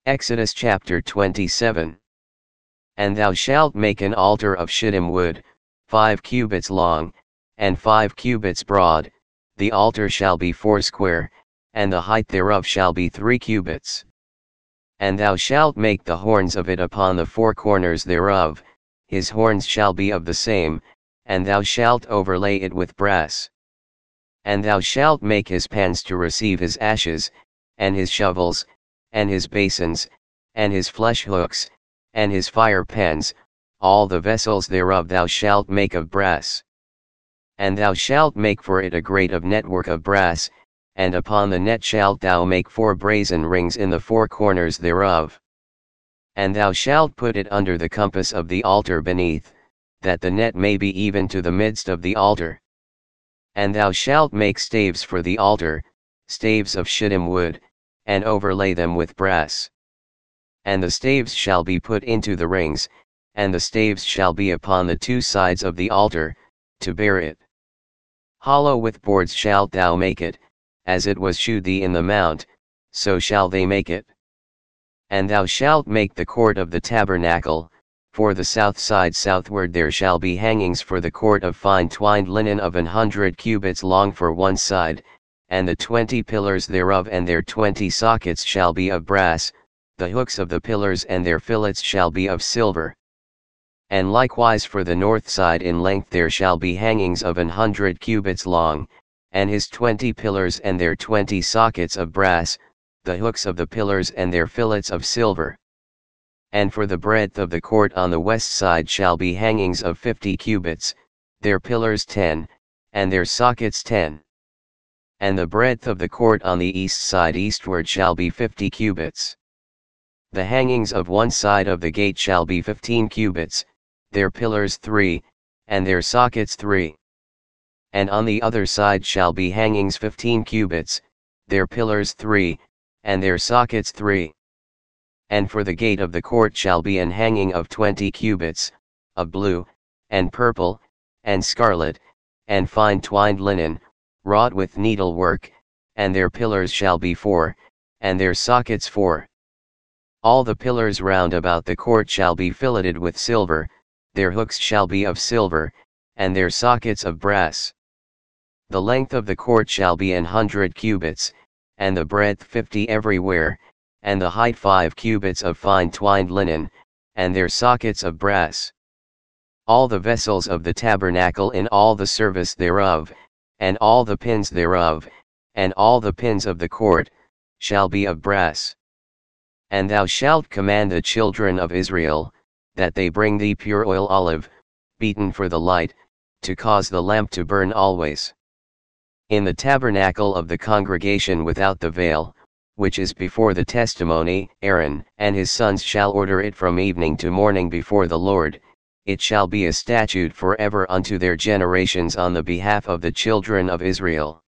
Exodus chapter 27. And thou shalt make an altar of shittim wood, 5 cubits long, and 5 cubits broad. The altar shall be foursquare, and the height thereof shall be 3 cubits. And thou shalt make the horns of it upon the 4 corners thereof, his horns shall be of the same, and thou shalt overlay it with brass. And thou shalt make his pans to receive his ashes, and his shovels, and his basins, and his flesh hooks, and his fire pans, all the vessels thereof thou shalt make of brass. And thou shalt make for it a grate of network of brass, and upon the net shalt thou make 4 brazen rings in the 4 corners thereof. And thou shalt put it under the compass of the altar beneath, that the net may be even to the midst of the altar. And thou shalt make staves for the altar, staves of shittim wood, and overlay them with brass. And the staves shall be put into the rings, and the staves shall be upon the 2 sides of the altar, to bear it. Hollow with boards shalt thou make it, as it was shewed thee in the mount, so shall they make it. And thou shalt make the court of the tabernacle, for the south side southward there shall be hangings for the court of fine twined linen of 100 cubits long for one side, and the 20 pillars thereof and their 20 sockets shall be of brass, the hooks of the pillars and their fillets shall be of silver. And likewise for the north side in length there shall be hangings of 100 cubits long, and his 20 pillars and their 20 sockets of brass, the hooks of the pillars and their fillets of silver. And for the breadth of the court on the west side shall be hangings of 50 cubits, their pillars 10, and their sockets 10. And the breadth of the court on the east side eastward shall be 50 cubits. The hangings of one side of the gate shall be 15 cubits, their pillars 3, and their sockets 3. And on the other side shall be hangings 15 cubits, their pillars 3, and their sockets 3. And for the gate of the court shall be an hanging of 20 cubits, of blue, and purple, and scarlet, and fine twined linen, wrought with needlework, and their pillars shall be 4, and their sockets 4. All the pillars round about the court shall be filleted with silver, their hooks shall be of silver, and their sockets of brass. The length of the court shall be 100 cubits, and the breadth 50 everywhere, and the height 5 cubits of fine twined linen, and their sockets of brass. All the vessels of the tabernacle in all the service thereof, and all the pins thereof, and all the pins of the court, shall be of brass. And thou shalt command the children of Israel, that they bring thee pure oil olive, beaten for the light, to cause the lamp to burn always. In the tabernacle of the congregation without the veil, which is before the testimony, Aaron and his sons shall order it from evening to morning before the Lord. It shall be a statute forever unto their generations on the behalf of the children of Israel.